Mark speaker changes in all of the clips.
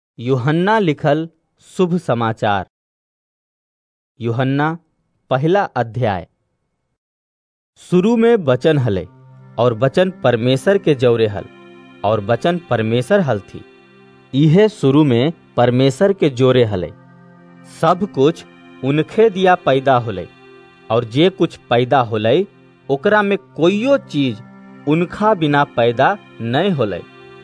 Speaker 1: यूहन्ना लिखल शुभ समाचार। यूहन्ना पहला अध्याय। शुरू में वचन हले और वचन परमेश्वर के जौरे हल और वचन परमेश्वर हल थी। इहे शुरू में परमेश्वर के जोरे हले। सब कुछ उनखे दिया पैदा होले और जे कुछ पैदा होले ओकरा में कोइयो चीज उनखा बिना पैदा नहीं होले।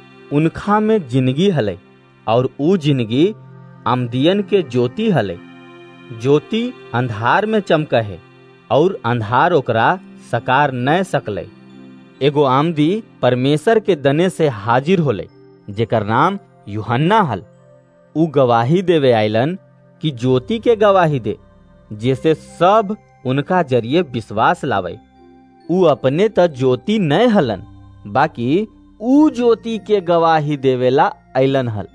Speaker 1: उनखा में जिंदगी हले और ऊ जिंदगी आमदियन के ज्योति हले। ज्योति अंधार में चमका है और अंधार ओकरा सकार न सकले। एगो आमदी परमेश्वर के दने से हाजिर होले जेकर नाम यूहन्ना हल। ऊ गवाही देवे आइलन कि ज्योति के गवाही दे, जैसे सब उनका जरिए विश्वास लावे। ऊ अपने त ज्योति न हलन, बाकी ऊ ज्योति के गवाही देवेला आइलन हल।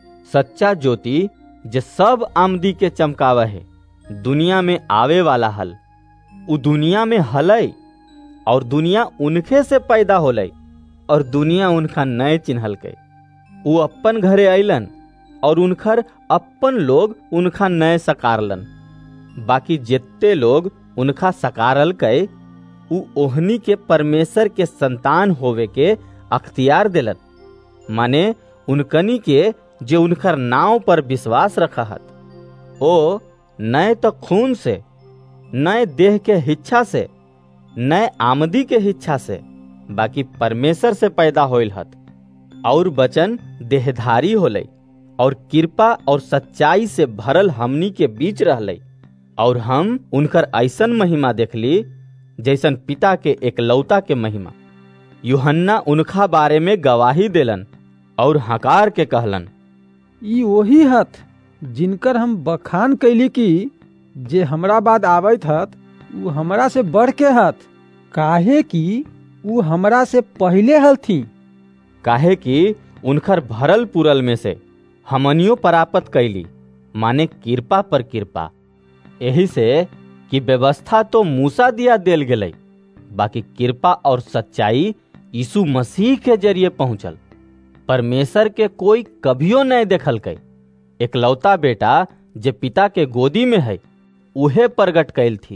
Speaker 1: सच्चा ज्योति जे सब आमदी के चमकावा है दुनिया में आवे वाला हल। ऊ दुनिया में हलै और दुनिया उनके से पैदा होलै और दुनिया उनका नए चिन्हल के। ऊ अपन घरे अइलन और उनकर अपन लोग उनका नए सकारलन। बाकी जितने लोग उनका सकारल के ऊ ओहनी के परमेश्वर के संतान होवे के अख्तियार दिलन, माने उनकनी के जे उनकर नाव पर विश्वास रखत। ओ नए तो खून से, नए देह के इच्छा से, नए आमदी के इच्छा से, बाकी परमेश्वर से पैदा होइल हत। और वचन देहधारी होले और कृपा और सच्चाई से भरल हमनी के बीच रहले। और हम उनकर ऐसन महिमा देखली जैसन पिता के एकलौता के महिमा। यूहन्ना उनका बारे में गवाही देलन और हकार के कहलन,
Speaker 2: ई वही हत जिनकर हम बखान कैली कि जे हमरा बाद आवत हत ऊ हमरा से बढ़ के हत, काहे कि ऊ हमरा से पहले हलथी।
Speaker 1: काहे कि उनकर भरल पुरल में से हमनियो प्राप्त कैली, माने कृपा पर कृपा। यही से कि व्यवस्था तो मूसा दिया देल गेलै, बाकी कृपा और सच्चाई यीशु मसीह के जरिए पहुंचल। परमेश्वर के कोई कभियो नहीं देखल के, एकलौता बेटा जे पिता के गोदी में है उहे प्रगट कैल थी।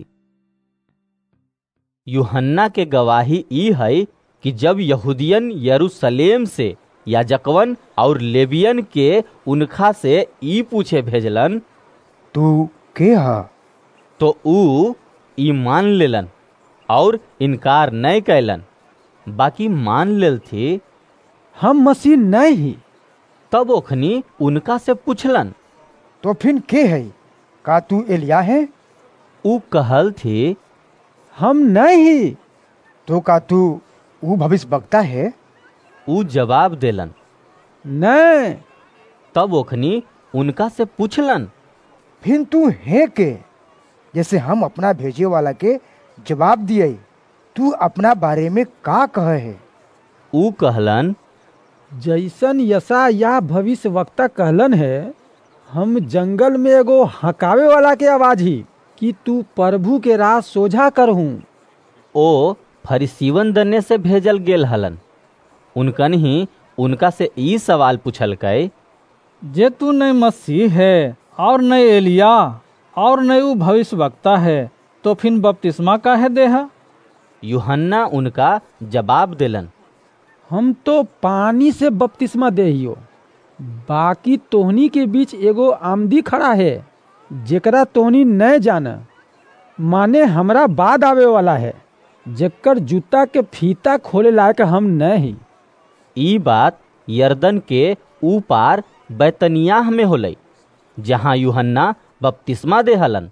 Speaker 1: यूहन्ना के गवाही ई है कि जब यहूदियन यरूशलेम से याजकवन और लेवियन के उनखा से ई पूछे भेजलन,
Speaker 3: तू के हा?
Speaker 1: तो ऊ ई मान लेलन और इनकार नहीं कैलन, बाकी मान लेल थी
Speaker 2: हम मसीह नहीं ही।
Speaker 1: तब ओखनी उनका से पूछलन,
Speaker 3: तो फिर के है? का तू एलिया है?
Speaker 1: ऊ कहल थी
Speaker 2: हम नहीं ही।
Speaker 3: तो का तू ऊ भविष्यवक्ता है?
Speaker 1: ऊ जवाब देलन
Speaker 2: नहीं।
Speaker 1: तब ओखनी उनका से पूछलन,
Speaker 3: फिर तू है के? जैसे हम अपना भेजे वाला के जवाब दिए, तू अपना बारे में का कहे है?
Speaker 1: ऊ कहलन,
Speaker 2: जैसन यशायाह भविष्यवक्ता कहलन है, हम जंगल में एगो हकावे वाला के आवाज ही कि तू प्रभु के राह सोझा करहूं।
Speaker 1: ओ फरीसीवन दने से भेजल गेल हलन। उनकन ही उनका से ई सवाल पूछल कै,
Speaker 2: जे तू नहीं मसीह है और नहीं एलिया और नहीं ऊ भविष्यवक्ता है, तो फिर बपतिस्मा काहे देहा?
Speaker 1: यूहन्ना उनका जवाब देलन,
Speaker 2: हम तो पानी से बपतिस्मा देहियो, बाकी तोहनी के बीच एगो आमदी खड़ा है जेकरा तोहनी न जाना, माने हमरा बाद आवे वाला है जेकर जूता के फीता खोले लायक हम नहीं।
Speaker 1: ई बात यरदन के ऊपार बैतनियाह में होलै, जहाँ यूहन्ना बपतिस्मा देहलन।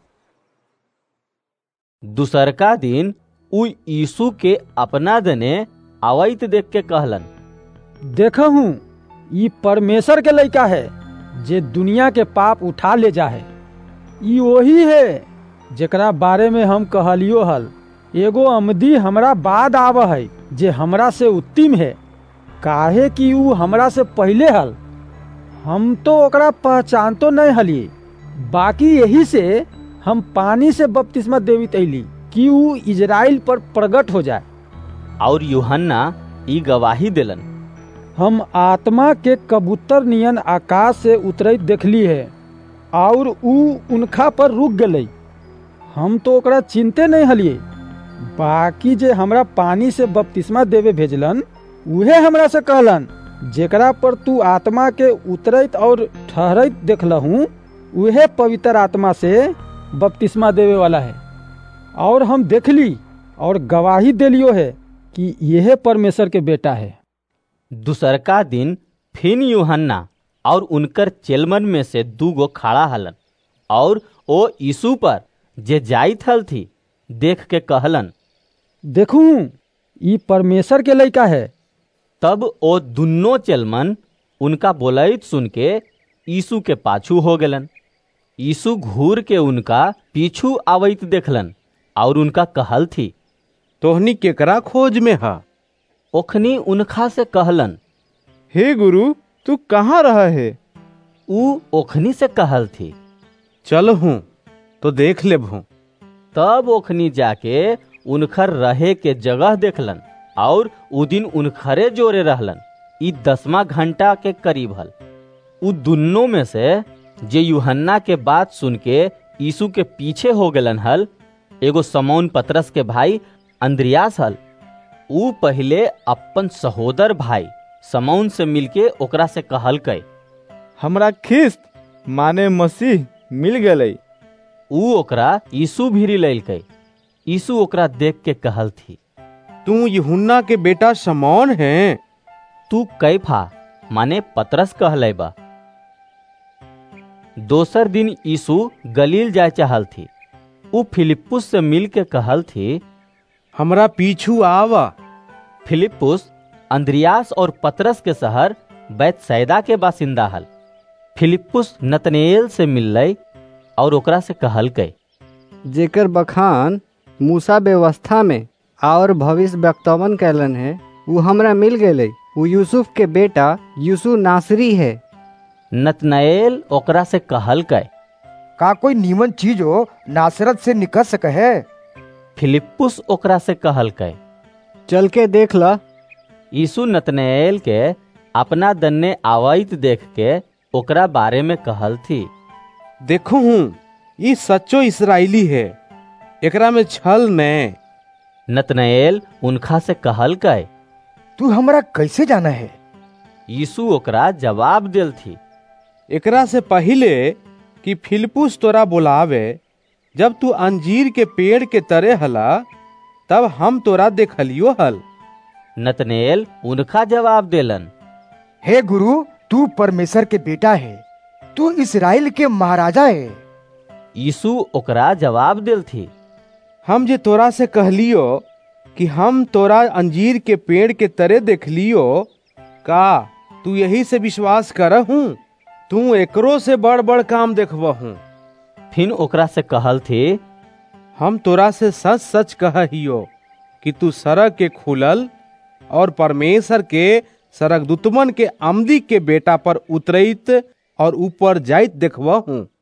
Speaker 1: दूसरका दिन ऊ यीशु के अपना दने आवैत देख के कहलन,
Speaker 2: देखहूं ई परमेश्वर के लइका है जे दुनिया के पाप उठा ले जा है। ई वही है जेकरा बारे में हम कहलियो हल, एगो अमदी हमरा बाद आव है जे हमरा से उत्तम है, काहे कि ऊ हमरा से पहले हल। हम तो ओकरा पहचान तो नहीं हलिए, बाकी यही से हम पानी से बपतिस्मा देवित अइली कि ऊ इजराइल पर प्रगट हो जाए।
Speaker 1: और यूहन्ना ई गवाही दिलन,
Speaker 2: हम आत्मा के कबूतर नियन आकाश से उतरैत देखली है और ऊ उनका पर रुक गई। हम तो ओकरा चिंते नहीं हलिए, बाकी जे हमरा पानी से बपतिस्मा देवे भेजलन उहे हमरा से कहलन, जेकरा पर तू आत्मा के उतरैत और ठहरैत देखलहूँ उहे पवित्र आत्मा से बपतिस्मा देवे वाला है। और हम देखली और गवाही देलियो है कि यह परमेश्वर के बेटा है।
Speaker 1: दूसरका दिन फिन यूहन्ना और उनकर चेलमन में से 2 गो खड़ा हलन और ओ यीशु पर जे जाइत हल थी देख के कहलन,
Speaker 2: देखू ई परमेश्वर के लइका है।
Speaker 1: तब ओ दुन्नो चेलमन उनका बोलैत सुन के यीशु के पाछू हो गेलन। यीशु घूर के उनका पीछू आवैत देखलन और उनका कहल थी,
Speaker 4: तोहनी केकरा खोज में हा?
Speaker 1: ओखनी उनखा से कहलन,
Speaker 4: हे गुरु, तू कहाँ रहा है?
Speaker 1: ऊ ओखनी से कहल थी,
Speaker 4: चल हूँ तो देख लेबहूँ।
Speaker 1: तब ओखनी जाके उनखर रहे के जगह देखलन और उ दिन उनखरे जोरे रहलन। ई 10वां घंटा के करीब हल। उ दुन्नो में से जे यूहन्ना के बात सुन के यीशु के पीछे हो गेलन हल, एगो समौन पतरस के भाई अंद्रियास हल। ऊ पहले अपन सहोदर भाई समौन से मिलके ओकरा से कहल कै,
Speaker 4: हमरा ख्रिस्त माने मसीह मिल गई।
Speaker 1: ऊ ओकरा यीशु भीरी लैलकै। यीशु ओकरा देख के कहल थी,
Speaker 4: तू यूहन्ना के बेटा समौन है?
Speaker 1: तू कैफा माने पतरस कहलै बा। दोसर दिन यीशु गलील जाय चाहल थी। ऊ फिलिप्पुस से मिल के कहल थी,
Speaker 4: हमरा पीछू आवा।
Speaker 1: फिलिप्पुस अंद्रियास और पतरस के शहर बैतसैदा के बासिंदा हल। फिलिप्पुस नतनेल से मिललै और ओकरा से कहल कै,
Speaker 5: जेकर बखान मूसा व्यवस्था में और भविष्य वक्तव्य कैलन है वो हमरा मिल गए। वो यूसुफ के बेटा यूसुफ नासरी है।
Speaker 1: नतनएल ओकरा से कहल कै,
Speaker 3: का कोई नीमन चीज हो नासरत से निकल सके है?
Speaker 1: फिलिप्पुस ओकरा से कहल कै,
Speaker 5: चल के देख ला।
Speaker 1: यीशु नतनएल के अपना दन्ने आवैत देख के ओकरा बारे में कहल थी,
Speaker 4: देखो हूँ ये सच्चो इसराइली है, एकरा में छल ने।
Speaker 1: नतनएल उनखा से कहल कै,
Speaker 3: तू हमरा कैसे जाना है?
Speaker 1: यीशु ओकरा जवाब देल थी,
Speaker 4: एकरा से पहले कि फिलिप्पुस तोरा बुलावे, जब तू अंजीर के पेड़ के तरे हला तब हम तोरा देखलियो हल।
Speaker 1: नतनएल उनका जवाब देलन,
Speaker 3: हे गुरु, तू परमेश्वर के बेटा है, तू इस्राएल के महाराजा है।
Speaker 1: यीशु ओकरा जवाब देल थी,
Speaker 4: हम जे तोरा से कहलियो कि हम तोरा अंजीर के पेड़ के तरे देखलियो, का तू यही से विश्वास करहूँ? तू एकरो से बड़ बड़ काम देखबहूँ।
Speaker 1: फिर ओकरा से कहल थी,
Speaker 4: हम तोरा से सच सच कहियो कि तू सड़क के खुलल और परमेश्वर के सरकदूतमन के आमदी के बेटा पर उतरैत और ऊपर जाइत देखबहूँ।